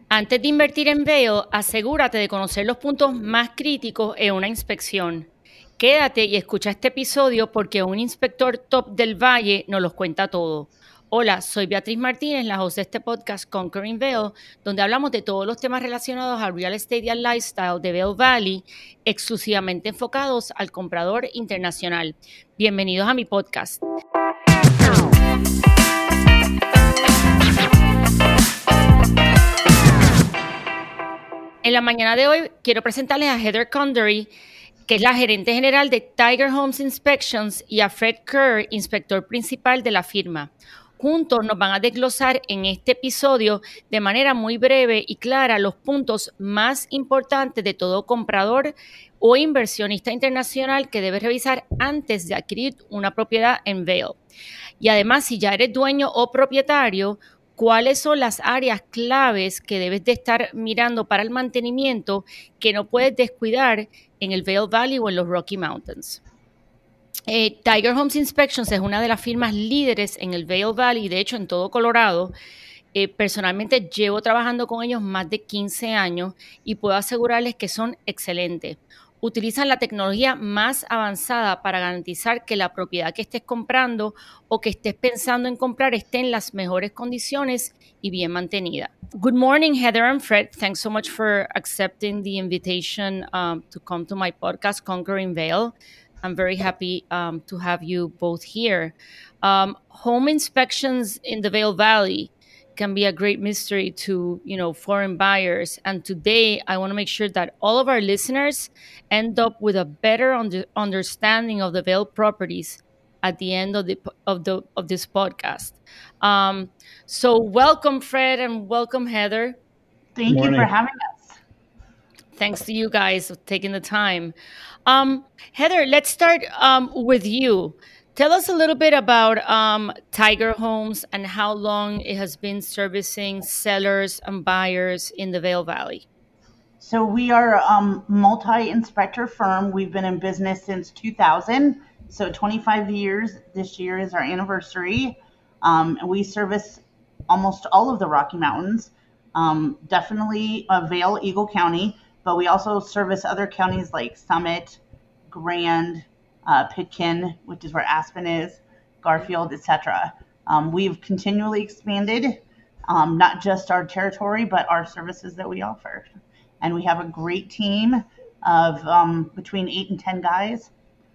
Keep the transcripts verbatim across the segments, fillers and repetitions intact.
Antes de invertir en Vail, asegúrate de conocer los puntos más críticos en una inspección. Quédate y escucha este episodio porque un inspector top del Valle nos los cuenta todo. Hola, soy Beatriz Martínez, la host de este podcast Conquering Vail, donde hablamos de todos los temas relacionados al real estate y al lifestyle de Vail Valley, exclusivamente enfocados al comprador internacional. Bienvenidos a mi podcast. En la mañana de hoy quiero presentarles a Heather Condery, que es la gerente general de Tiger Homes Inspections, y a Fred Kerr, inspector principal de la firma. Juntos nos van a desglosar en este episodio de manera muy breve y clara los puntos más importantes de todo comprador o inversionista internacional que debe revisar antes de adquirir una propiedad en Vail. Y además, si ya eres dueño o propietario, ¿cuáles son las áreas claves que debes de estar mirando para el mantenimiento que no puedes descuidar en el Vail Valley o en los Rocky Mountains? Eh, Tiger Homes Inspections es una de las firmas líderes en el Vail Valley, de hecho en todo Colorado. Eh, personalmente llevo trabajando con ellos más de quince años y puedo asegurarles que son excelentes. Utilizan la tecnología más avanzada para garantizar que la propiedad que estés comprando o que estés pensando en comprar esté en las mejores condiciones y bien mantenida. Good morning, Heather and Fred. Thanks so much for accepting the invitation um, to come to my podcast, Conquering Vail. I'm very happy um, to have you both here. Um, home inspections in the Vail Valley can be a great mystery to, you know, foreign buyers. And today I want to make sure that all of our listeners end up with a better under, understanding of the Vail properties at the end of the of the of this podcast. Um, so welcome, Fred, and welcome, Heather. Thank you for having us. Thanks to you guys for taking the time. Um, Heather, let's start um, with you. Tell us a little bit about um, Tiger Homes and how long it has been servicing sellers and buyers in the Vail Valley. So we are a um, multi-inspector firm. We've been in business since two thousand. So twenty-five years this year is our anniversary. Um, and we service almost all of the Rocky Mountains, um, definitely uh, Vail, Eagle County, but we also service other counties like Summit, Grand, uh, Pitkin, which is where Aspen is, Garfield, et cetera. Um, we've continually expanded, um, not just our territory, but our services that we offer. And we have a great team of um, between eight and ten guys,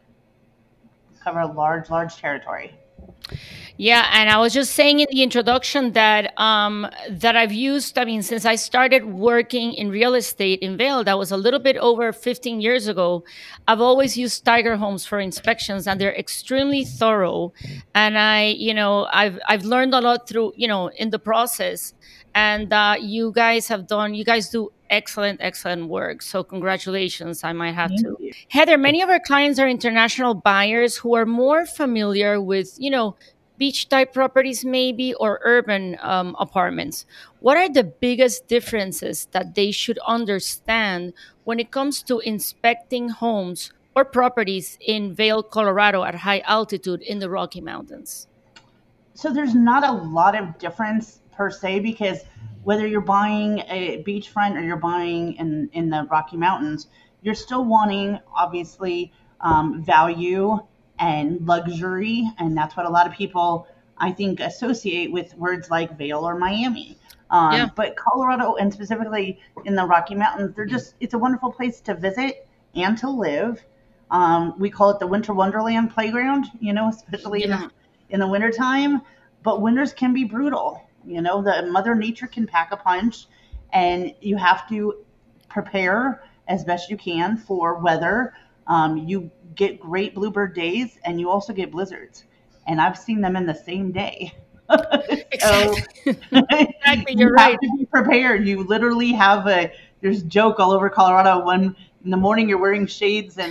cover a large, large territory. Yeah, and I was just saying in the introduction that um, that I've used, I mean, since I started working in real estate in Vail, that was a little bit over fifteen years ago, I've always used Tiger Homes for inspections, and they're extremely thorough. And I, you know, I've I've learned a lot through, you know, in the process. And uh, you guys have done, you guys do excellent, excellent work. So congratulations, I might have Thank to. you. Heather, many of our clients are international buyers who are more familiar with, you know, beach type properties maybe, or urban um, apartments. What are the biggest differences that they should understand when it comes to inspecting homes or properties in Vail, Colorado at high altitude in the Rocky Mountains? So there's not a lot of difference per se, because whether you're buying a beachfront or you're buying in, in the Rocky Mountains, you're still wanting, obviously, um, value and luxury. And that's what a lot of people, I think, associate with words like Vail or Miami. Um, yeah. But Colorado, and specifically in the Rocky Mountains, they're just, it's a wonderful place to visit and to live. Um, we call it the Winter Wonderland playground, you know, especially yeah. in, the, in the wintertime. But winters can be brutal. You know, the Mother Nature can pack a punch, and you have to prepare as best you can for weather. Um, you get great bluebird days, and you also get blizzards. And I've seen them in the same day. so exactly, you're you right. have to be prepared. You literally have a, there's a joke all over Colorado when in the morning you're wearing shades and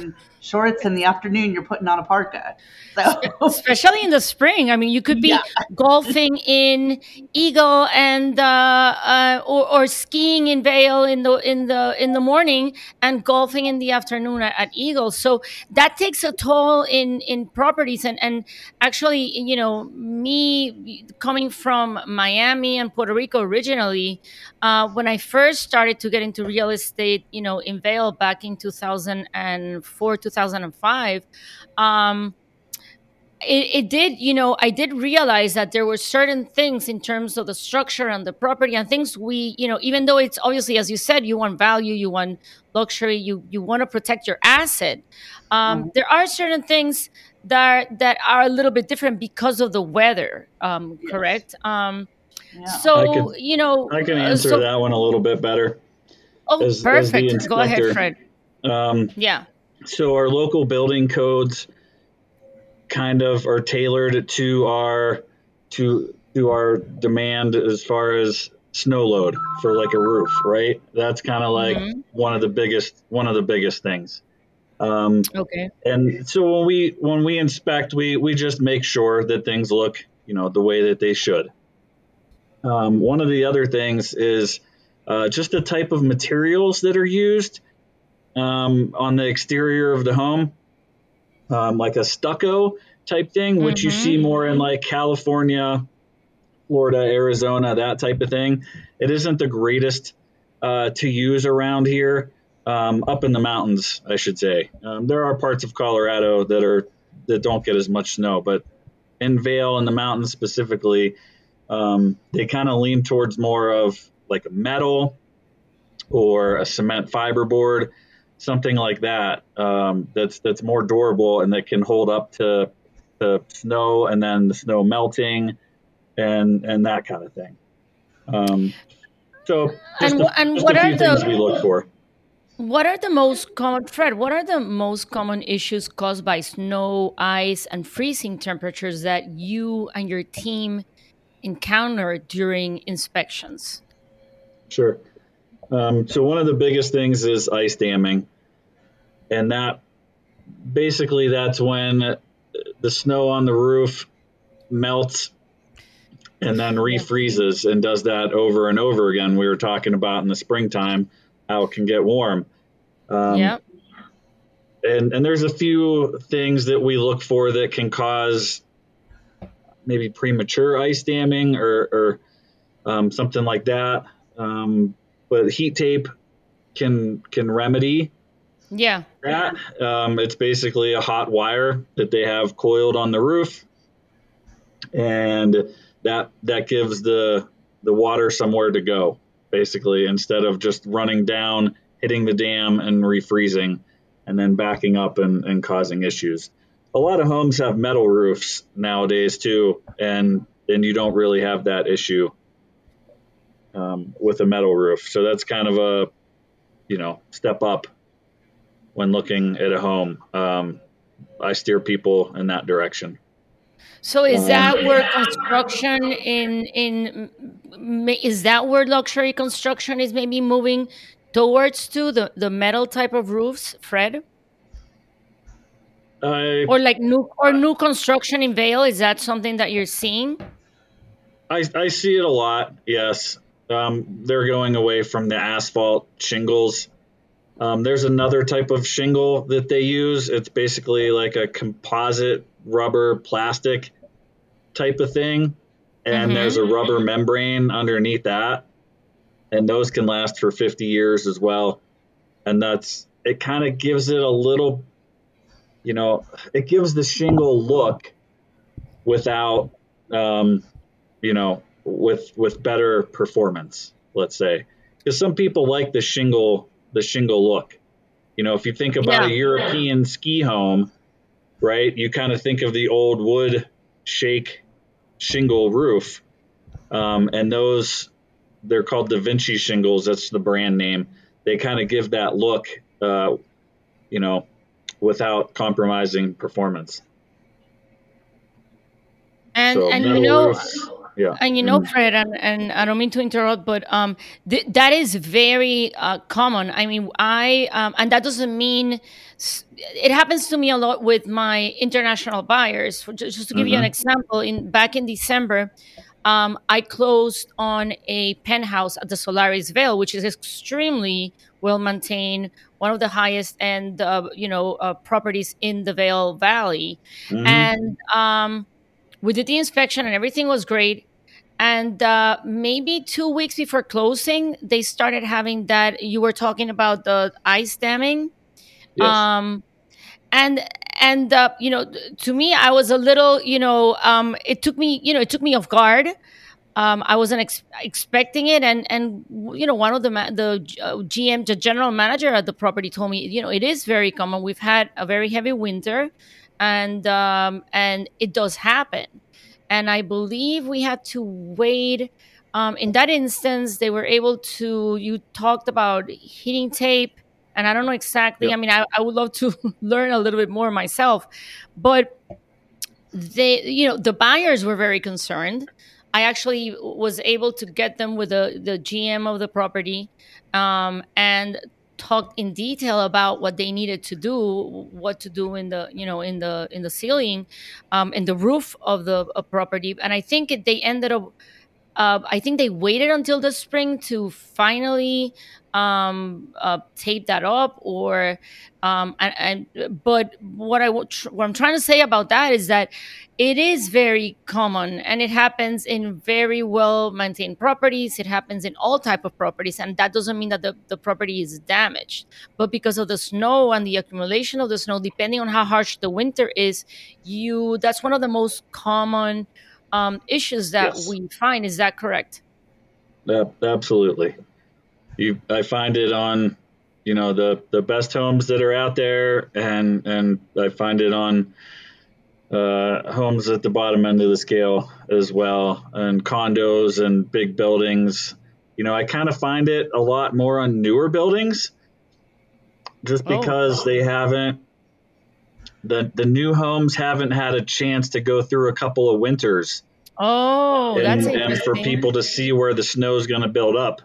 shorts. In the afternoon, you're putting on a parka. So especially in the spring. I mean, you could be yeah. golfing in Eagle and uh, uh, or, or skiing in Vail in the in the in the morning and golfing in the afternoon at, at Eagle. So that takes a toll in in properties. And and actually, you know, me coming from Miami and Puerto Rico originally, uh, when I first started to get into real estate, you know, in Vail back in two thousand four, two thousand five. Um, it, it did, you know, I did realize that there were certain things in terms of the structure and the property and things we, you know, even though it's obviously, as you said, you want value, you want luxury, you you want to protect your asset. Um, Mhm. there are certain things that that are a little bit different because of the weather. Um, Yes. correct. Um, Yeah. I so could you know, I can uh, answer so that one a little bit better oh, as as the perfect. Go ahead, inspector. Fred. Um, Yeah. so our local building codes kind of are tailored to our to to our demand as far as snow load for like a roof, right? That's kind of like Hmm. one of the biggest one of the biggest things. Um, Okay. and so when we when we inspect, we we just make sure that things look, you know, the way that they should. Um, one of the other things is uh, just the type of materials that are used um, on the exterior of the home, um, like a stucco type thing, which you see Hmm. more in like California, Florida, Arizona, that type of thing. It isn't the greatest uh, to use around here, um, up in the mountains, I should say. Um, there are parts of Colorado that are that don't get as much snow, but in Vail and the mountains specifically, um, they kind of lean towards more of like a metal or a cement fiberboard, something like that. Um, that's that's more durable and that can hold up to to snow and then the snow melting and and that kind of thing. Um, so just And a, wh- and just what a are few things the we look for. What are the most common, Fred, what are the most common issues caused by snow, ice, and freezing temperatures that you and your team encounter during inspections? Sure. Um, so one of the biggest things is ice damming, and that basically that's when the snow on the roof melts and then Yeah. refreezes and does that over and over again. We were talking about in the springtime how it can get warm. Um, Yeah. and, and there's a few things that we look for that can cause maybe premature ice damming or, or um, something like that. Um, but heat tape can can remedy Yeah. that. Um, it's basically a hot wire that they have coiled on the roof, and that that gives the the water somewhere to go, basically, instead of just running down, hitting the dam and refreezing, and then backing up and, and causing issues. A lot of homes have metal roofs nowadays too, and and you don't really have that issue um, with a metal roof. So that's kind of a you know step up when looking at a home. Um, I steer people in that direction. So is Um, that where construction in in m- is that where luxury construction is maybe moving towards to the the metal type of roofs, Fred? I Or like new or new construction in Vail, is that something that you're seeing? I, I see it a lot. Yes, um, they're going away from the asphalt shingles. Um, there's another type of shingle that they use. It's basically like a composite rubber plastic type of thing, and there's Mhm. a rubber membrane underneath that, and those can last for fifty years as well. And that's it. Kind of gives it a little, you know, it gives the shingle look without um, you know, with with better performance, let's say. Because some people like the shingle the shingle look. You know, if you think about a Yeah. European ski home, right? You kind of think of the old wood shake shingle roof, um, and those they're called Da Vinci shingles. That's the brand name. They kind of give that look, uh, you know, without compromising performance. And So and you metal know, roofs. Yeah. And you know, Fred, and, and I don't mean to interrupt, but um, th- that is very uh, common. I mean, I um, and that doesn't mean s- it happens to me a lot with my international buyers. For, just, just to give you an Mm-hmm. example, in back in December, um, I closed on a penthouse at the Solaris Vale, which is extremely well maintained, one of the highest end, uh, you know, uh, properties in the Vale Valley, Mm-hmm. and um, we did the inspection and everything was great. And uh, maybe two weeks before closing, they started having that you were talking about, the ice damming. Yes. Um, and and uh, you know, to me, I was a little, you know, um, it took me, you know, it took me off guard. Um, I wasn't ex- expecting it, and and you know, one of the ma- the uh, G M, the general manager at the property, told me, you know, it is very common. We've had a very heavy winter, and um, and it does happen. And I believe we had to wait. Um, in that instance, they were able to. You talked about heating tape, and I don't know exactly. I Yep. mean, I, I would love to learn a little bit more myself, but they, you know, the buyers were very concerned. I actually was able to get them with the the G M of the property, um, and talked in detail about what they needed to do, what to do in the, you know, in the in the ceiling, um, in the roof of the uh, property. And I think it, they ended up, uh, I think they waited until the spring to finally um, uh, tape that up, or um, and, and but what I wa- tr- what I'm trying to say about that is that it is very common, and it happens in very well maintained properties. It happens in all type of properties, and that doesn't mean that the, the property is damaged. But because of the snow and the accumulation of the snow, depending on how harsh the winter is, you that's one of the most common um, issues that Yes. we find. Is that correct? Yep, absolutely. You, I find it on, you know, the the best homes that are out there, and and I find it on uh, homes at the bottom end of the scale as well, and condos and big buildings. You know, I kind of find it a lot more on newer buildings, just Oh, because they haven't the the new homes haven't had a chance to go through a couple of winters, oh, that's and and for interesting. people to see where the snow is going to build up,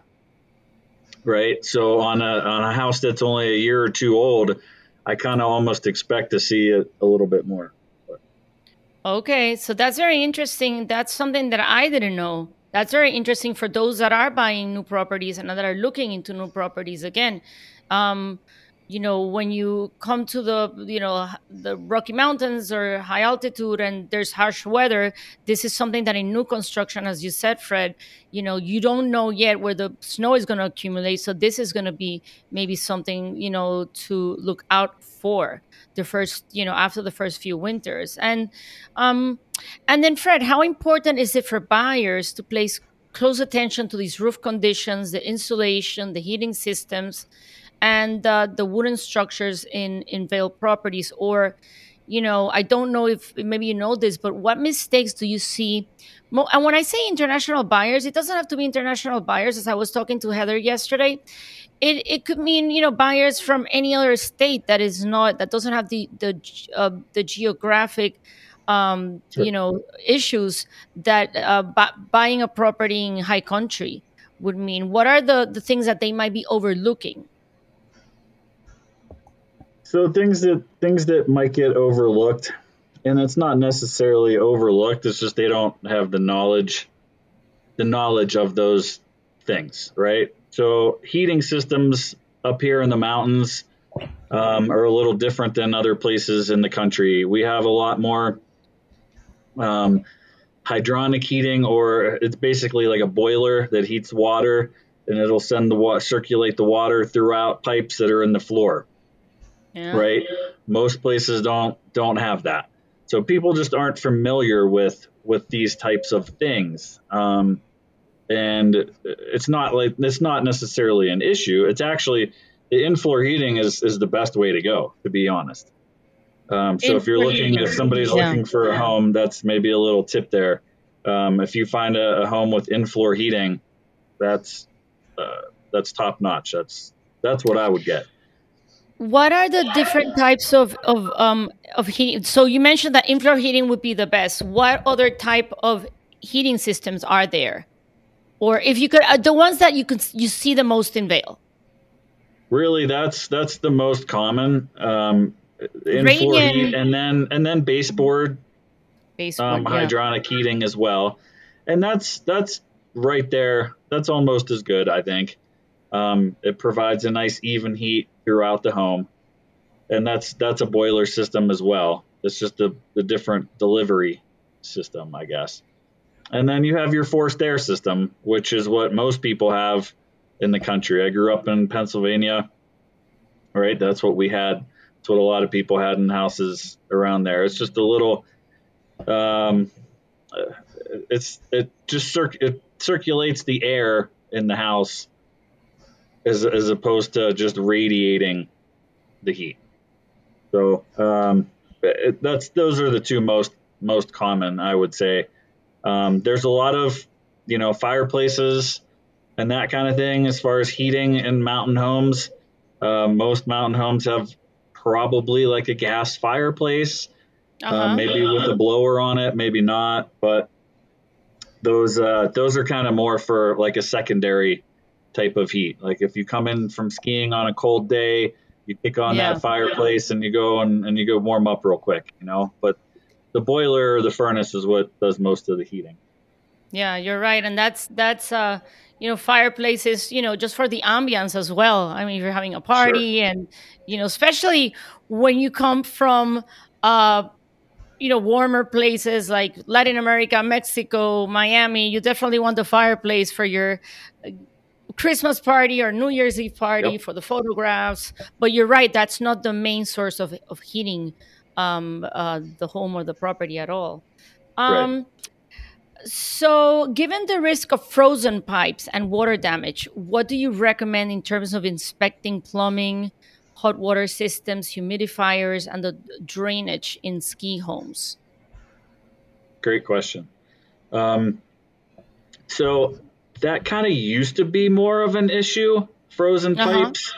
right? So on a on a house that's only a year or two old, I kind of almost expect to see it a little bit more. But, Okay, so that's very interesting. That's something that I didn't know. That's very interesting for those that are buying new properties and that are looking into new properties again. Um, you know, when you come to the, you know, h- the Rocky Mountains or high altitude and there's harsh weather, this is something that in new construction, as you said, Fred, you know, you don't know yet where the snow is going to accumulate. So this is going to be maybe something, you know, to look out for the first, you know, after the first few winters. And um, and then, Fred, how important is it for buyers to place close attention to these roof conditions, the insulation, the heating systems, and uh, the wooden structures in in Vale properties? Or, you know, I don't know if maybe you know this, but what mistakes do you see? Mo- And when I say international buyers, it doesn't have to be international buyers. As I was talking to Heather yesterday, it it could mean, you know, buyers from any other state that is not, that doesn't have the the g- uh, the geographic um you sure. know, issues that uh, bu- buying a property in high country would mean. What are the the things that they might be overlooking? So things that things that might get overlooked, and it's not necessarily overlooked. It's just they don't have the knowledge the knowledge of those things, right? So heating systems up here in the mountains um, are a little different than other places in the country. We have a lot more um, hydronic heating, or it's basically like a boiler that heats water, and it'll send the water, circulate the water throughout pipes that are in the floor, Yeah. right? Most places don't don't have that, so people just aren't familiar with with these types of things. Um, and it's not like it's not necessarily an issue. It's actually the in-floor heating is is the best way to go, to be honest. Um, so if you're In-floor looking, if heating. somebody's Yeah. looking for a home, that's maybe a little tip there. Um, if you find a, a home with in-floor heating, that's uh, that's top notch. That's that's what I would get. What are the different types of of um of heating? So you mentioned that in-floor heating would be the best. What other type of heating systems are there? Or if you could, uh, the ones that you can you see the most in Vail. Really, that's that's the most common um, in floor Radiant heat, and then and then baseboard baseboard, um, yeah. hydronic heating as well, and that's that's right there. That's almost as good, I think. Um, it provides a nice even heat throughout the home, and that's that's a boiler system as well. It's just a, a different delivery system, I guess. And then you have your forced air system, which is what most people have in the country. I grew up in Pennsylvania, right? That's what we had. That's what a lot of people had in houses around there. It's just a little, um, it's it just cir- it circulates the air in the house as as opposed to just radiating the heat. So um, it, that's those are the two most most common, I would say. Um, there's a lot of, you know, fireplaces and that kind of thing as far as heating in mountain homes. Uh, most mountain homes have probably like a gas fireplace, uh, Uh-huh. maybe with a blower on it, maybe not. But those uh, those are kind of more for like a secondary type of heat. Like if you come in from skiing on a cold day, you kick on Yeah. that fireplace and you go and, and you go warm up real quick, you know. But the boiler or the furnace is what does most of the heating. Yeah, you're right. And that's that's uh you know, fireplaces, you know, just for the ambience as well. I mean, if you're having a party Sure. and, you know, especially when you come from uh you know, warmer places like Latin America, Mexico, Miami, you definitely want the fireplace for your uh, Christmas party or New Year's Eve party Yep. for the photographs. But you're right, that's not the main source of, of heating um, uh, the home or the property at all. Right. Um, so, given the risk of frozen pipes and water damage, what do you recommend in terms of inspecting plumbing, hot water systems, humidifiers, and the drainage in ski homes? Great question. Um, so that kind of used to be more of an issue, frozen Uh huh. pipes.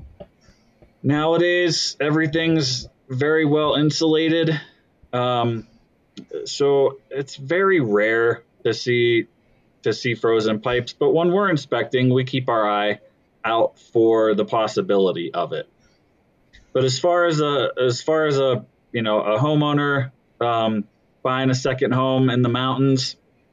Nowadays, everything's very well insulated. Um, so it's very rare to see to see frozen pipes, but when we're inspecting, we keep our eye out for the possibility of it. But as far as a as far as a you know a homeowner um, buying a second home in the mountains,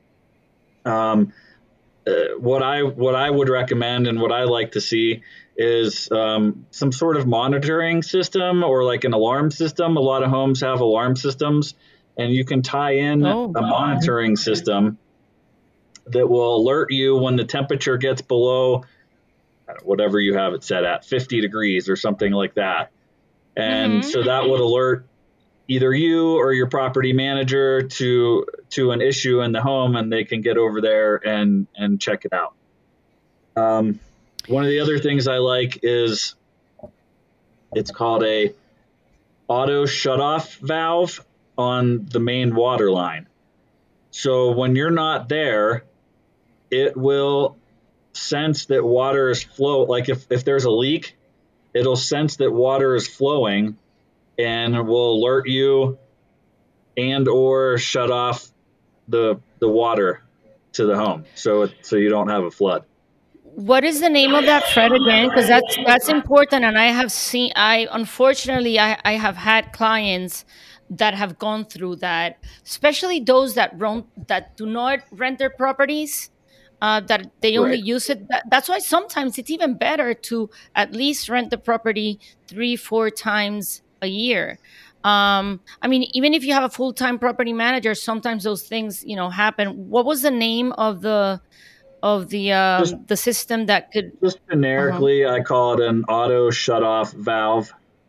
um, uh, what I what I would recommend and what I like to see is um, some sort of monitoring system or like an alarm system. A lot of homes have alarm systems, and you can tie in a Oh, monitoring system that will alert you when the temperature gets below whatever you have it set at, fifty degrees or something like that. And mm-hmm. so that would alert either you or your property manager to to an issue in the home, and they can get over there and and check it out. Um, one of the other things I like is it's called a auto shutoff valve on the main water line. So when you're not there, it will sense that water is flow. Like if, if there's a leak, it'll sense that water is flowing and will alert you and or shut off the the water to the home, so it, so you don't have a flood. What is the name of that, Fred, again? Because that's that's important, and I have seen. I unfortunately, I I have had clients that have gone through that, especially those that rent that do not rent their properties. Uh, that they only Right. use it. That, that's why sometimes it's even better to at least rent the property three, four times a year. Um, I mean, even if you have a full time property manager, sometimes those things, you know, happen. What was the name of the of the Just um the system that could just uh-huh. generically, I call it an auto shut off valve.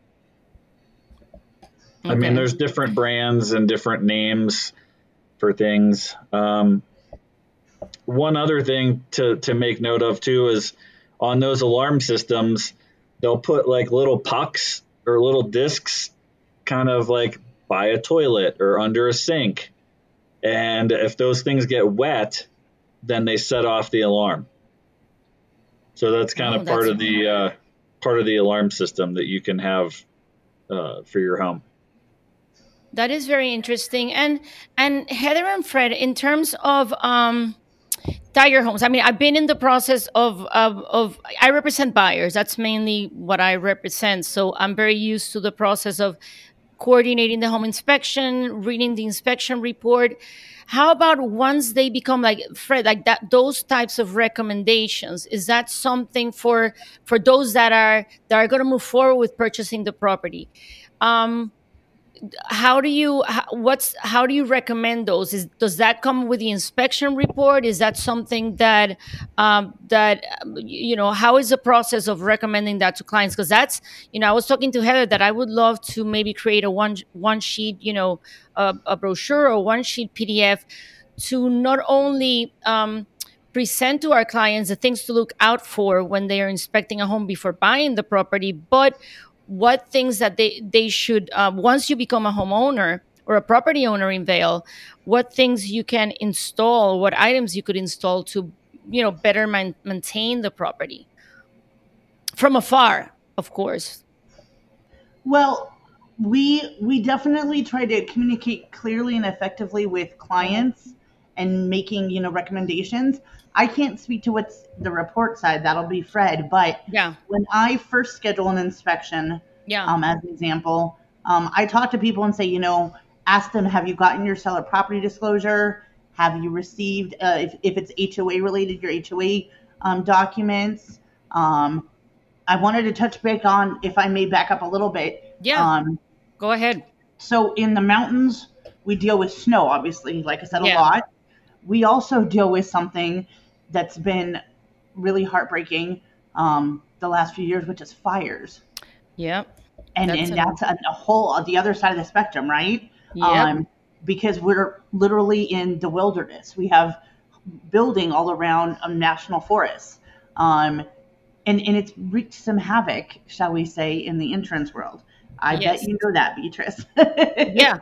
I mean, Okay. there's different brands and different names for things. Um, one other thing to to make note of too is on those alarm systems, they'll put like little pucks or little discs, kind of like by a toilet or under a sink. And if those things get wet, then they set off the alarm. So that's kind Oh, of part that's of the uh, part of the alarm system that you can have uh, for your home. That is very interesting. And and Heather and Fred, in terms of um Tiger Homes. I mean, I've been in the process of, of of I represent buyers. That's mainly what I represent. So I'm very used to the process of coordinating the home inspection, reading the inspection report. How about once they become like Fred, like that, those types of recommendations? Is that something for for those that are that are going to move forward with purchasing the property? Um, how do you how, what's how do you recommend those? Is does that come with the inspection report? Is that something that um, that um, y- you know, how is the process of recommending that to clients? Because that's, you know, I was talking to Heather that I would love to maybe create a one one sheet, you know, a, a brochure or one sheet P D F to not only um, present to our clients the things to look out for when they are inspecting a home before buying the property, but what things that they they should, uh, once you become a homeowner or a property owner in Vale, what things you can install, what items you could install to, you know, better man- maintain the property from afar, of course. Well, we we definitely try to communicate clearly and effectively with clients and making, you know, recommendations. I can't speak to what's the report side, that'll be Fred, but Yeah, when I first schedule an inspection, yeah, um, as an example, um, I talk to people and say, you know, ask them, have you gotten your seller property disclosure? Have you received, uh, if, if it's H O A related, your H O A um, documents? Um, I wanted to touch back on, if I may back up a little bit. yeah. Um, Go ahead. so in the mountains, we deal with snow, obviously, like I said, a Yeah. lot. We also deal with something that's been really heartbreaking um, the last few years, which is fires. Yeah. And That's and an that's a, a whole uh, the other side of the spectrum, right? Yep. Um, because we're literally in the wilderness. We have building all around a national forest. Um, and, and it's wreaked some havoc, shall we say, in the insurance world. I bet Yes. you know that, Beatrice. Yeah.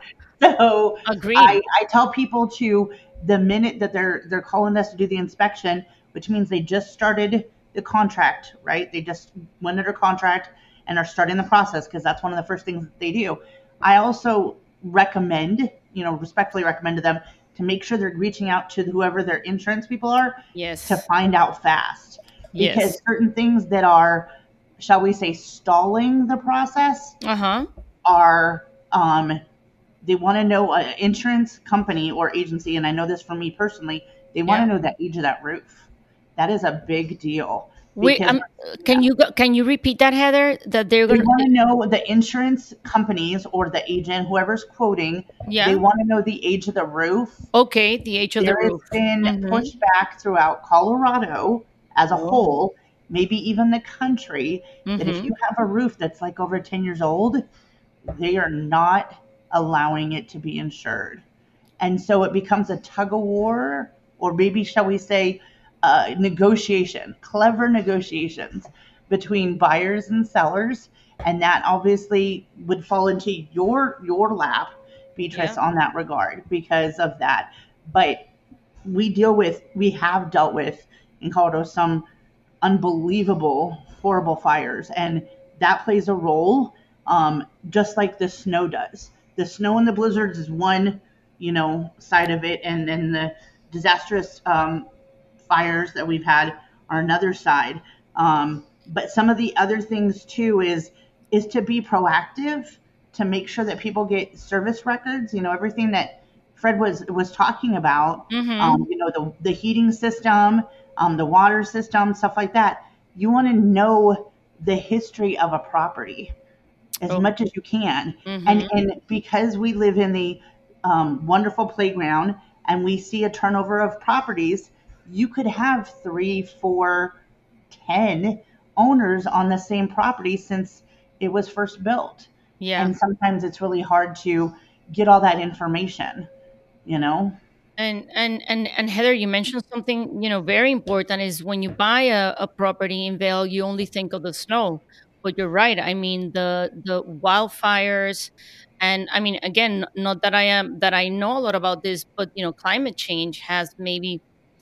So Agreed. I, I tell people to, the minute that they're they're calling us to do the inspection, which means they just started the contract, right? They just went under contract and are starting the process, because that's one of the first things that they do. I also recommend, you know, respectfully recommend to them to make sure they're reaching out to whoever their insurance people are to Yes. find out fast, because Yes. certain things that are, shall we say, stalling the process Uh huh. are, um, they want to know an insurance company or agency, and I know this for me personally, they want Yeah. to know the age of that roof. That is a big deal Wait. because, Um. yeah, Can you go- can you repeat that, Heather? That they're they gonna. want to know the insurance companies or the agent, whoever's quoting, they Yeah. want to know the age of the roof. Okay. The age of the There has roof. been Mm-hmm. pushback throughout Colorado as a Oh. whole, maybe even the country, that if Mm-hmm. you have a roof that's like over ten years old, they are not allowing it to be insured. And so it becomes a tug of war, or maybe, shall we say, uh, negotiation, clever negotiations between buyers and sellers. And that obviously would fall into your your lap, Yeah. Beatrice, on that regard because of that. But we deal with, we have dealt with in Colorado some unbelievable, horrible fires, and that plays a role, um, just like the snow does. The snow and the blizzards is one, you know, side of it, and then the disastrous um, fires that we've had are another side. Um, but some of the other things too is is to be proactive, to make sure that people get service records. You know, everything that Fred was was talking about. Mm-hmm. Um, you know, the the heating system, um, the water system, stuff like that. You want to know the history of a property as Oh. much as you can. And Mm-hmm. and because we live in the um, wonderful playground and we see a turnover of properties, you could have three, four, ten owners on the same property since it was first built. Yeah. And sometimes it's really hard to get all that information, you know? And and and and Heather, you mentioned something, you know, very important is when you buy a, a property in Vail, you only think of the snow. But you're right. I mean, the the wildfires, and I mean, again, not that I am that I know a lot about this, but you know, climate change has maybe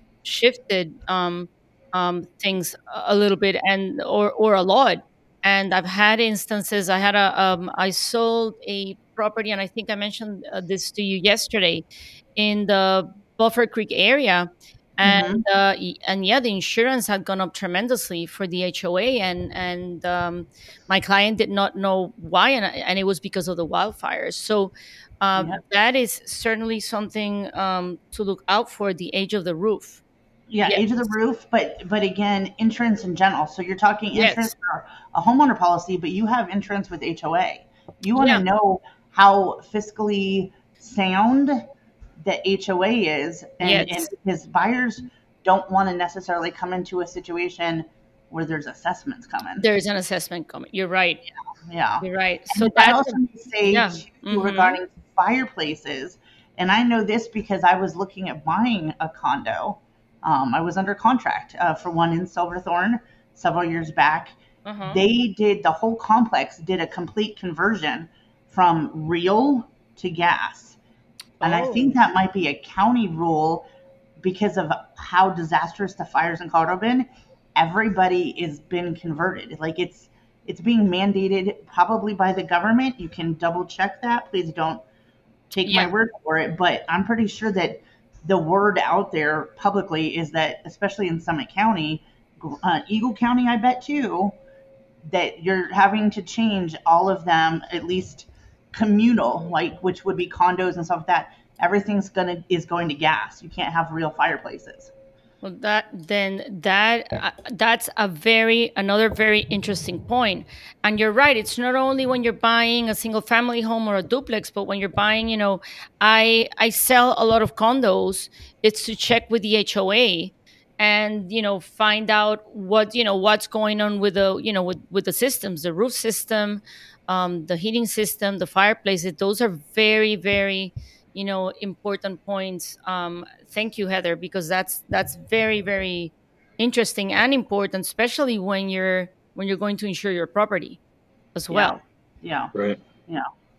shifted um, um, things a a little bit, and or or a lot. And I've had instances. I had a um, I sold a property, and I think I mentioned uh, this to you yesterday, in the Buffer Creek area. And Mm-hmm. uh, y- and yeah, the insurance had gone up tremendously for the H O A, and and um, my client did not know why, and, I- and it was because of the wildfires. So uh, Yeah. that is certainly something um, to look out for, the age of the roof. Yeah, Yes, age of the roof, but but again, insurance in general. So you're talking insurance yes, for a homeowner policy, but you have insurance with H O A. You want to yeah, know how fiscally sound the H O A is, and and yes. because buyers don't want to necessarily come into a situation where there's assessments coming. There is an assessment coming. You're right. Yeah. You're right. And So then I that's a, also need to say yeah. too Mm-hmm. regarding fireplaces, and I know this because I was looking at buying a condo. Um, I was under contract uh, for one in Silverthorne several years back. Uh-huh. They did the whole complex did a complete conversion from real to gas, and I Oh, think that might be a county rule because of how disastrous the fires in Colorado have been. Everybody is been converted. Like it's it's being mandated probably by the government. You can double check that. Please don't take my yeah. word for it, but I'm pretty sure that the word out there publicly is that, especially in Summit County, uh, Eagle County, I bet too, that you're having to change all of them, at least communal, like which would be condos and stuff like that. Everything's gonna is going to gas. You can't have real fireplaces. Well, that then that uh, that's a very another very interesting point. And you're right. It's not only when you're buying a single family home or a duplex, but when you're buying, you know, I I sell a lot of condos. It's to check with the H O A and you know find out what you know what's going on with the you know with with the systems, the roof system, um, the heating system, the fireplaces. Those are very very you know important points. Um, thank you, Heather, because that's that's very very interesting and important, especially when you're when you're going to insure your property as Yeah, well. yeah, Right. yeah.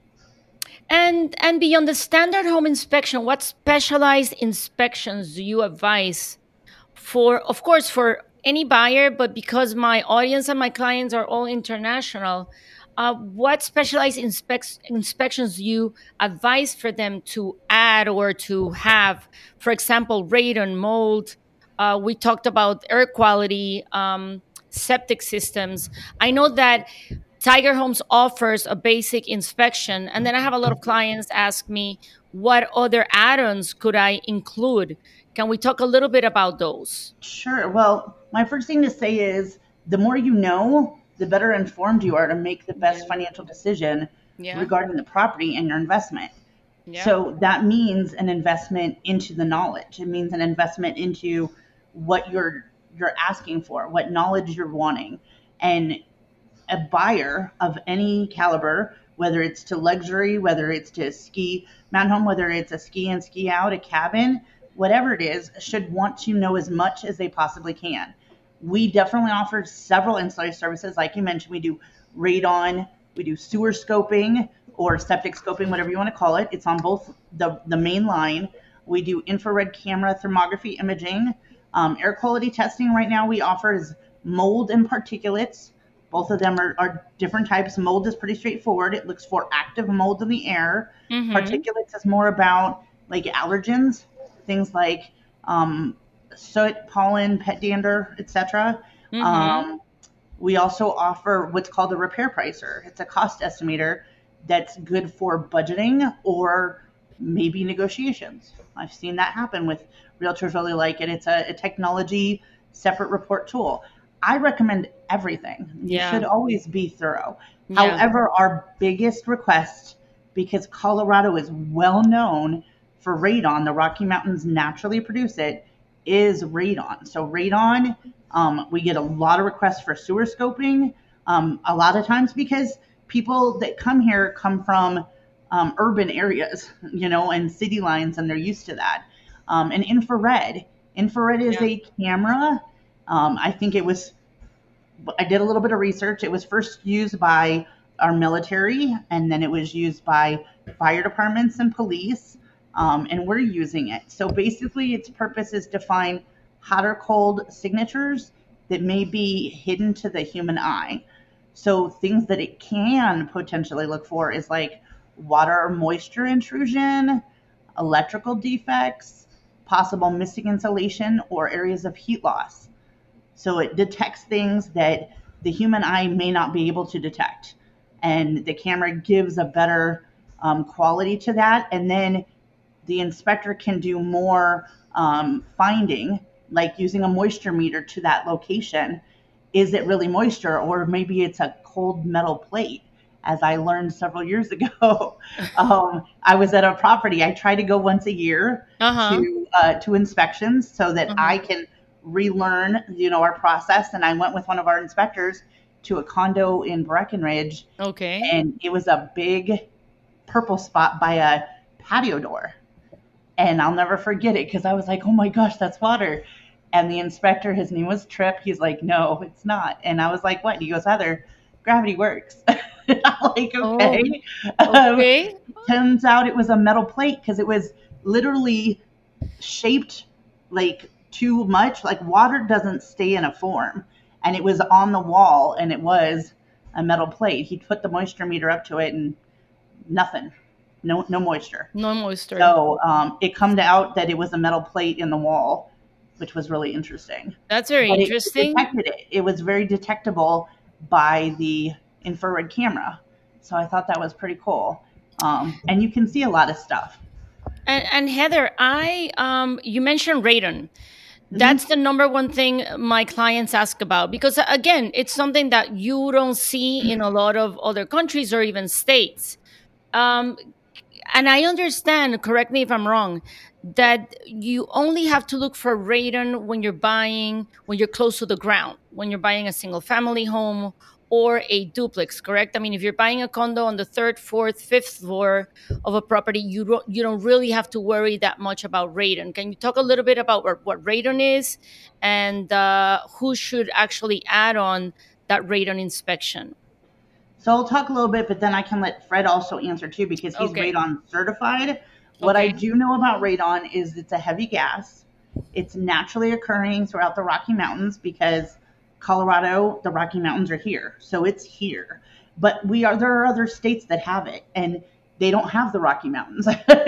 And and beyond the standard home inspection, what specialized inspections do you advise for, of course, for any buyer, but because my audience and my clients are all international, uh, what specialized inspect- inspections do you advise for them to add or to have? For example, radon, mold. Uh, we talked about air quality, um, septic systems. I know that Tiger Homes offers a basic inspection, and then I have a lot of clients ask me, what other add-ons could I include? Can we talk a little bit about those? Sure. Well, my first thing to say is the more you know, the better informed you are to make the Yeah. best financial decision Yeah. regarding the property and your investment. Yeah. So that means an investment into the knowledge. It means an investment into what you're you're asking for, what knowledge you're wanting. And a buyer of any caliber, whether it's to luxury, whether it's to ski mountain home, whether it's a ski in, ski out, a cabin, whatever it is, should want to know as much as they possibly can. We definitely offer several ancillary services. Like you mentioned, we do radon, we do sewer scoping or septic scoping, whatever you want to call it. It's on both the, the main line. We do infrared camera thermography imaging. Um, air quality testing right now we offer is mold and particulates. Both of them are, are different types. Mold is pretty straightforward. It looks for active mold in the air. Mm-hmm. Particulates is more about like allergens, things like um, soot, pollen, pet dander, et cetera. Mm-hmm. Um, we also offer what's called a repair pricer. It's a cost estimator that's good for budgeting or maybe negotiations. I've seen that happen with realtors really like it. It's a, a technology separate report tool. I recommend everything. You Yeah. should always be thorough. Yeah. However, our biggest request, because Colorado is well known for radon, the Rocky Mountains naturally produce it, is radon. So radon, um, we get a lot of requests for sewer scoping, um, a lot of times because people that come here come from um, urban areas, you know, and city lines, and they're used to that. Um, and infrared, infrared is Yeah. a camera. Um, I think it was, I did a little bit of research. It was first used by our military, and then it was used by fire departments and police, um, and we're using it. So basically, its purpose is to find hot or cold signatures that may be hidden to the human eye. So things that it can potentially look for is like water or moisture intrusion, electrical defects, possible missing insulation, or areas of heat loss. So it detects things that the human eye may not be able to detect. And the camera gives a better um, quality to that. And then the inspector can do more um, finding, like using a moisture meter to that location. Is it really moisture, or maybe it's a cold metal plate? As I learned several years ago, um, I was at a property. I try to go once a year Uh-huh. to uh, to inspections so that Uh-huh. I can relearn, you know, our process. And I went with one of our inspectors to a condo in Breckenridge, Okay. and it was a big purple spot by a patio door. And I'll never forget it because I was like, oh my gosh, that's water. And the inspector, his name was Tripp, he's like, no, it's not. And I was like, what? He goes, Heather, gravity works. I'm like, okay. Oh, Um, okay. turns out it was a metal plate because it was literally shaped like too much. Like water doesn't stay in a form. And it was on the wall, and it was a metal plate. He put the moisture meter up to it, and nothing. No, no moisture. No moisture. So um, it come out that it was a metal plate in the wall, which was really interesting. That's very But it interesting. detected it. It was very detectable by the infrared camera. So I thought that was pretty cool. Um, and you can see a lot of stuff. And, and Heather, I um, you mentioned radon. That's the number one thing my clients ask about because, again, it's something that you don't see in a lot of other countries or even states. Um, and I understand, correct me if I'm wrong, that you only have to look for radon when you're buying, when you're close to the ground, when you're buying a single family home or a duplex, correct? I mean, if you're buying a condo on the third, fourth, fifth floor of a property, you don't, you don't really have to worry that much about radon. Can you talk a little bit about what, what radon is and uh, who should actually add on that radon inspection? So I'll talk a little bit, but then I can let Fred also answer too because he's Okay. radon certified. What I Okay. do know about radon is it's a heavy gas. It's naturally occurring throughout the Rocky Mountains because Colorado, the Rocky Mountains are here. So it's here. But we are there are other states that have it, and they don't have the Rocky Mountains.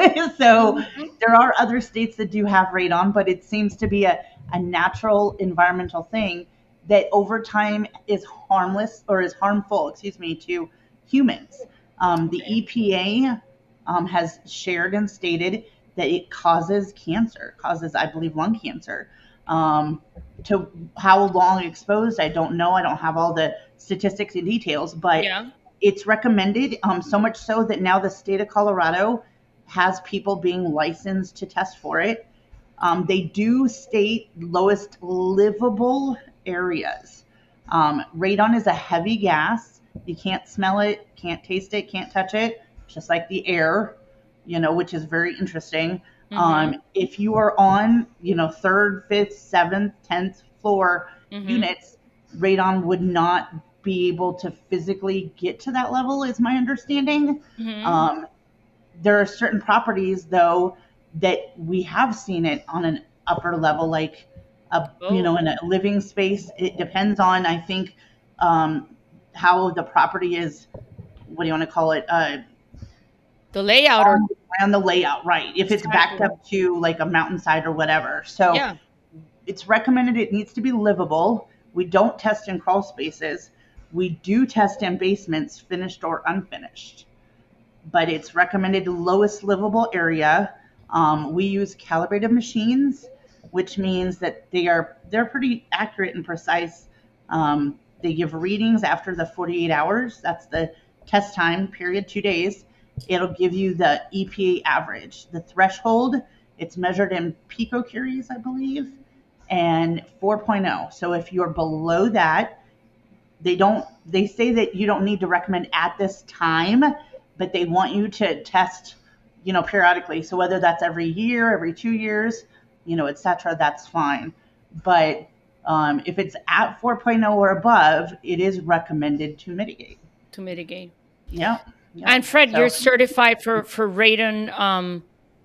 So there are other states that do have radon, but it seems to be a, a natural environmental thing that over time is harmless or is harmful, excuse me, to humans. Um, the E P A um, has shared and stated that it causes cancer, causes, I believe, lung cancer. Um, to how long exposed, I don't know. I don't have all the statistics and details, but Yeah. it's recommended, um, so much so that now the state of Colorado has people being licensed to test for it. Um, they do state lowest livable areas. Um, radon is a heavy gas. You can't smell it, can't taste it, can't touch it, just like the air, you know, which is very interesting. Mhm. Um, if you are on, you know, third, fifth, seventh, tenth floor Mhm. units, radon would not be able to physically get to that level, is my understanding. Mhm. Um, there are certain properties, though, that we have seen it on an upper level, like a you know Oh. in a living space. It depends on, I think, um, how the property is. What do you want to call it? Uh, The layout or on, on the layout, right? If it's backed Exactly. up to like a mountainside or whatever. So yeah. it's recommended. It needs to be livable. We don't test in crawl spaces. We do test in basements, finished or unfinished. But it's recommended the lowest livable area. Um, we use calibrated machines, which means that they are they're pretty accurate and precise. Um, they give readings after the forty-eight hours. That's the test time period, two days. It'll give you the E P A average, the threshold. It's measured in picocuries, I believe, and four point oh. So if you're below that, they don't. They say that you don't need to recommend at this time, but they want you to test, you know, periodically. So whether that's every year, every two years, you know, et cetera, that's fine. But um, if it's at four point oh or above, it is recommended to mitigate. To mitigate. Yeah. Yep. And Fred, So- you're certified for for radon um,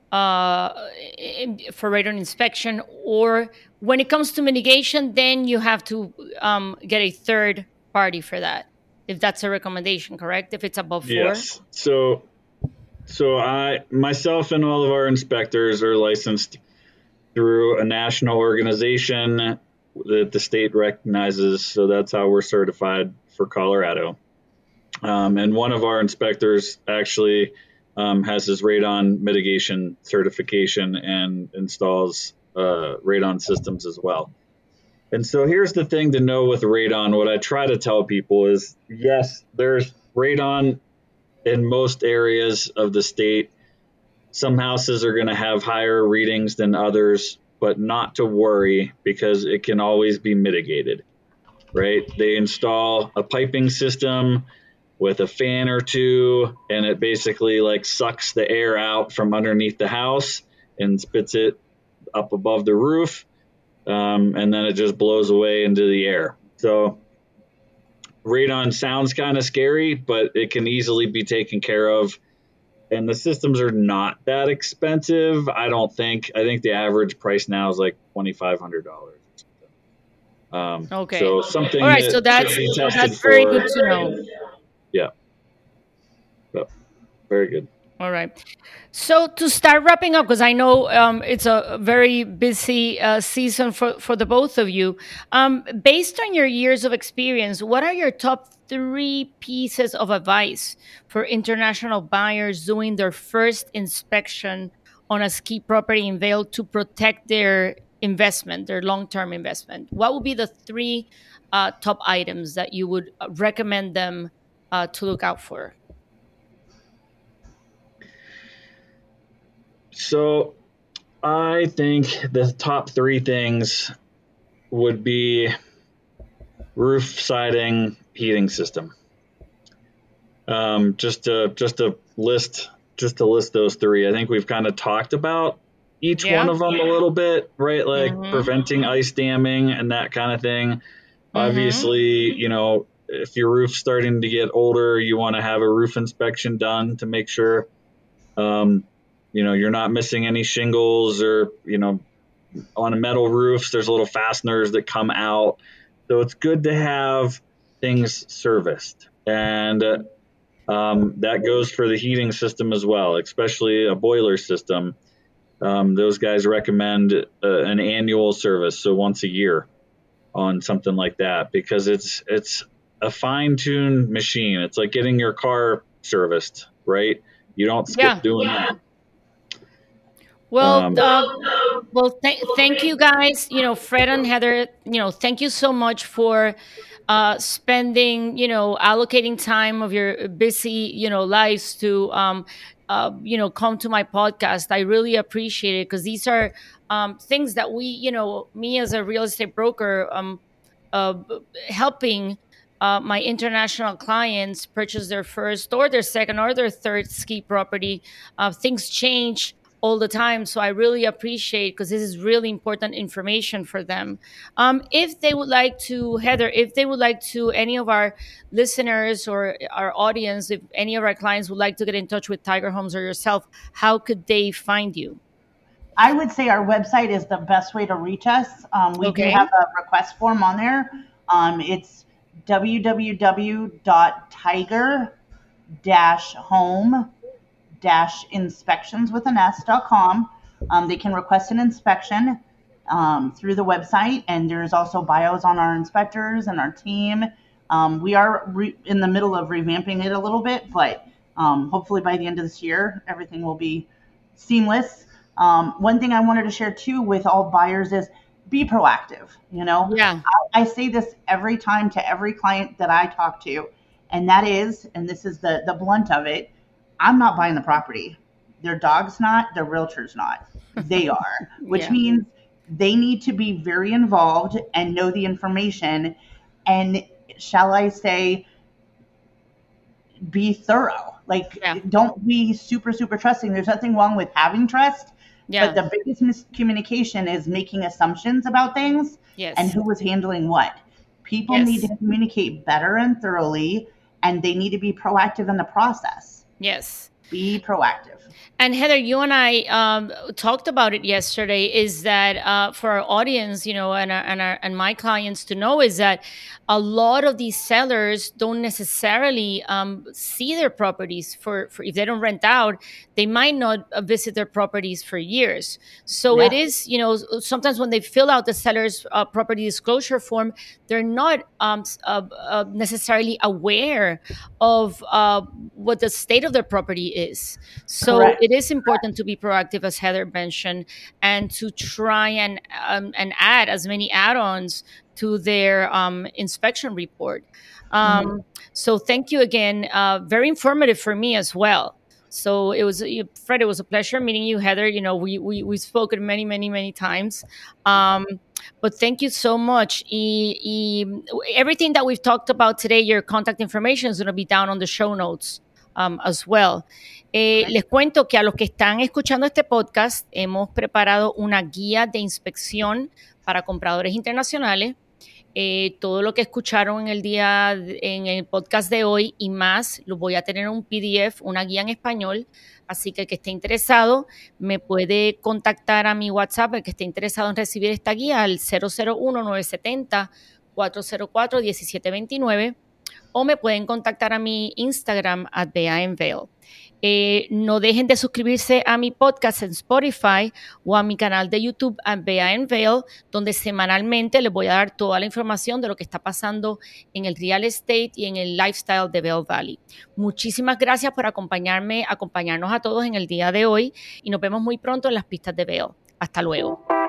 uh, in- for radon inspection, or when it comes to mitigation, then you have to um, get a third party for that, if that's a recommendation, correct? If it's above four. Yes. So So I, myself and all of our inspectors are licensed through a national organization that the state recognizes. So that's how we're certified for Colorado. Um, and one of our inspectors actually um, has his radon mitigation certification and installs uh, radon systems as well. And so here's the thing to know with radon. What I try to tell people is, yes, there's radon in most areas of the state. Some houses are going to have higher readings than others, but not to worry because it can always be mitigated, right? They install a piping system with a fan or two, and it basically like sucks the air out from underneath the house and spits it up above the roof. Um, and then it just blows away into the air. So radon sounds kind of scary, but it can easily be taken care of. And the systems are not that expensive, I don't think. I think the average price now is like twenty-five hundred dollars. Um, okay. So something All right, that so that's, should be tested that's very for. good to know. Yeah. So, very good. All right. So to start wrapping up, because I know um, it's a very busy uh, season for, for the both of you, um, based on your years of experience, what are your top three pieces of advice for international buyers doing their first inspection on a ski property in Vail to protect their investment, their long-term investment? What would be the three uh, top items that you would recommend them uh, to look out for? So I think the top three things would be roof siding, heating system. Um, just to just to list just to list those three. I think we've kind of talked about each Yeah. one of them a little bit, right? Like Mhm. preventing ice damming and that kind of thing. Mm-hmm. Obviously, you know, if your roof's starting to get older, you want to have a roof inspection done to make sure, um, you know, you're not missing any shingles or, you know, on a metal roofs, there's little fasteners that come out. So it's good to have things serviced. And uh, um, that goes for the heating system as well, especially a boiler system. Um, those guys recommend uh, an annual service, so once a year on something like that, because it's it's a fine-tuned machine. It's like getting your car serviced, right? You don't skip Yeah. doing that. Well, Um, uh, well, th- thank you guys. You know, Fred and Heather. You know, thank you so much for uh, spending, you know, allocating time of your busy, you know, lives to, um, uh, you know, come to my podcast. I really appreciate it because these are um, things that we, you know, me as a real estate broker, um, uh, b- helping uh, my international clients purchase their first or their second or their third ski property. Uh, things change all the time. So I really appreciate because this is really important information for them. Um, if they would like to, Heather, if they would like to, any of our listeners or our audience, if any of our clients would like to get in touch with Tiger Homes or yourself, how could they find you? I would say our website is the best way to reach us. Um, we Okay. do have a request form on there. Um, it's w w w dot tiger dash home dash inspections with an S dot com. Um, they can request an inspection um, through the website, and there's also bios on our inspectors and our team. Um, we are re- in the middle of revamping it a little bit, but um, hopefully by the end of this year, everything will be seamless. Um, one thing I wanted to share too with all buyers is be proactive. You know, Yeah. I, I say this every time to every client that I talk to, and that is, and this is the the blunt of it, I'm not buying the property. Their dog's not, their realtor's not. They are, which Yeah. means they need to be very involved and know the information. And shall I say, be thorough. Like, Yeah. don't be super, super trusting. There's nothing wrong with having trust. Yeah. But the biggest miscommunication is making assumptions about things Yes. and who was handling what. People Yes. need to communicate better and thoroughly, and they need to be proactive in the process. Yes. Be proactive. And Heather, you and I um, talked about it yesterday, is that uh, for our audience, you know, and our, and our, and my clients to know, is that a lot of these sellers don't necessarily um, see their properties for, for, if they don't rent out, they might not visit their properties for years. So yeah. It is, you know, sometimes when they fill out the seller's uh, property disclosure form, they're not um, uh, uh, necessarily aware of uh, what the state of their property is. So Correct. It is important to be proactive, as Heather mentioned, and to try and um, and add as many add-ons to their um, inspection report. Um, mm-hmm. So thank you again. Uh, very informative for me as well. So it was, Fred, it was a pleasure meeting you, Heather. You know, we, we, we've spoken many, many, many times. Um, but thank you so much. Y, y, everything that we've talked about today, your contact information is going to be down on the show notes um, as well. Eh, okay. Les cuento que a los que están escuchando este podcast, hemos preparado una guía de inspección para compradores internacionales. Eh, todo lo que escucharon en el día, en el podcast de hoy y más, lo voy a tener en un P D F, una guía en español. Así que el que esté interesado me puede contactar a mi WhatsApp, el que esté interesado en recibir esta guía, al cero cero uno, nueve siete cero, cuatro cero cuatro, uno siete dos nueve, o me pueden contactar a mi Instagram, at Bea en Vail. Eh, no dejen de suscribirse a mi podcast en Spotify o a mi canal de YouTube, Bea en Vail, donde semanalmente les voy a dar toda la información de lo que está pasando en el real estate y en el lifestyle de Vail Valley. Muchísimas gracias por acompañarme, acompañarnos a todos en el día de hoy, y nos vemos muy pronto en las pistas de Vail. Hasta luego.